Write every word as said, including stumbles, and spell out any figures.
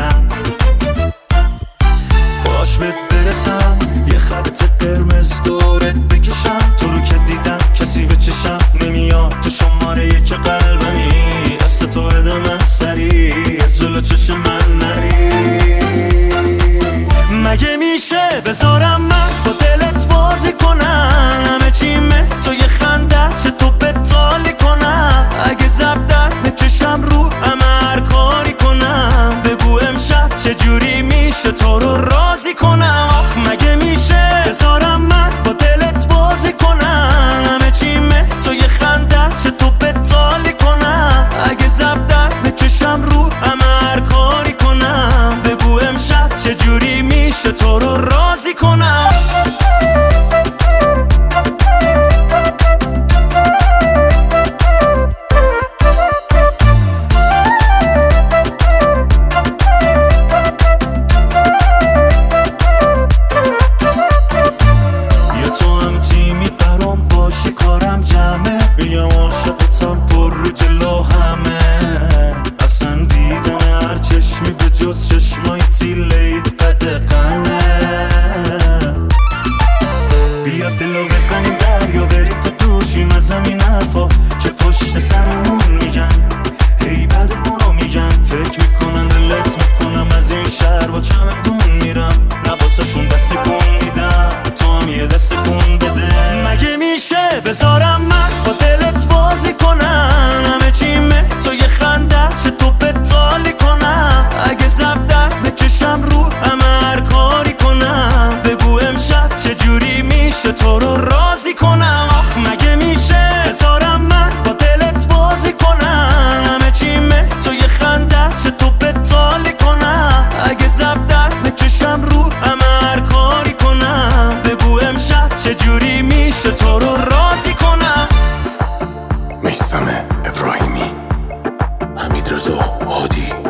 میگیرم. باش بهت برسم یه خط قرمز دورت بکشم، تو رو که دیدم کسی به چشم نمیاد، تو شماره یک قلبمی، دست تو بده من سری از جلو چشم من نری. مگه میشه بذارم من با دلت بازی کنم، همه چیمه تو یه خنده چه تو بتالی کنم، اگه زبدت بکشم رو همه هر کاری کنم، بگو امشب چجوری میشه تو رو راضی کنم. آخ مگه میشه بذارم من با دلت بازی کنم، همه چیمه تو یه خنده چه تو بتالی کنم، اگه زبدت بکشم رو همه هر کاری کنم، بگو امشب چجوری میشه تو رو راضی کنم. کارم جمعه بگم عاشقتم پر رو جلو همه، اصلا دیدن هر چشمی به جز چشمای تیلید قدقنه. بیا دلو بزنیم دریا بریم تا دوشیم از همین حرفا که پشت سرمون میگن، هی بدمونو میگن، فکر میکنن دلت میکنم از این شهر با چمدون میرم، نباسشون دست کن میدم تو هم یه دست کن بده. مگه میشه بذارم من با دلت بازی کنم، همه چیمه تو یه خنده چه تو بتالی کنم، اگه زبدت بکشم رو همه هر کاری کنم، بگو امشب چجوری میشه تو رو راضی کنم. آخ مگه میشه بذارم من با دلت بازی کنم، همه چیمه تو یه خنده چه تو بتالی کنم، اگه زبدت بکشم رو همه هر کاری کنم، بگو امشب چجوری میشه تو رو راضی کنم. میثم ابراهیمی، حمیدرضا هادی.